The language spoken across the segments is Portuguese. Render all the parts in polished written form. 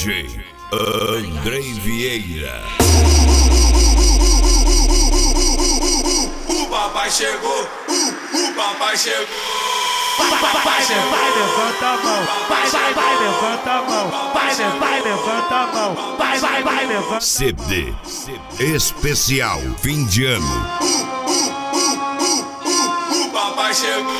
DJ Andrei Vieira. O papai chegou, o papai chegou. Vai, levanta a mão. Vai, levanta a mão. Vai, levanta a mão. Vai, levanta. CD especial fim de ano. O papai chegou.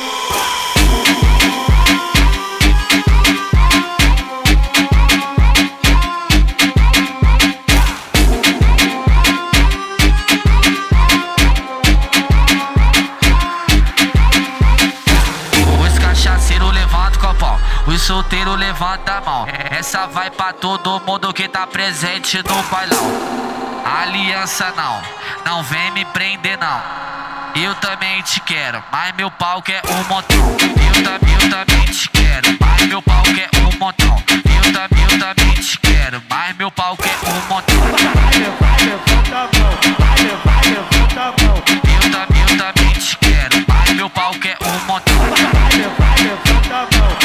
Os solteiros levanta a mão. Essa vai pra todo mundo que tá presente no bailão. Aliança não vem me prender não. Eu também te quero, mas meu pau quer um montão. Eu também te quero, mas meu pau quer um montão. Eu também te quero, mas meu pau quer um montão. Vai, levanta a mão. Vai, levanta a mão. Eu também te quero, mas meu pau quer um montão. Vai, levanta a mão.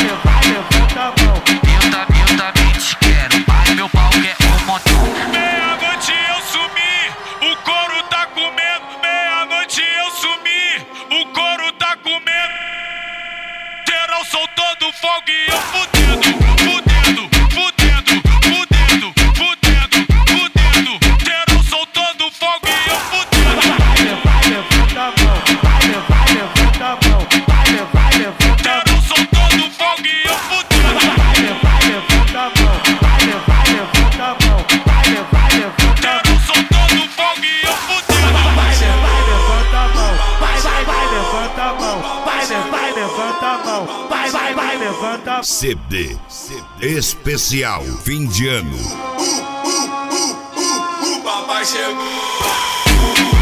Eu também te quero, mas meu pau quer um montão. Meia-noite eu sumi, o couro tá comendo. Meia-noite eu sumi, o couro tá comendo. Geral soltando fogo e eu fudendo. Geral soltando fogo e eu fudendo. Vai, levanta a mão. Vai, levanta a mão. Geral soltando fogo e eu fudendo. Vai, levanta a mão. Vai, levanta a mão. Geral soltando fogo e eu fudendo. Vai, levanta a mão. Vai, levanta a mão. Vai, levanta a mão. Vai, levanta a mão. CD especial fim de ano. O papai chegou.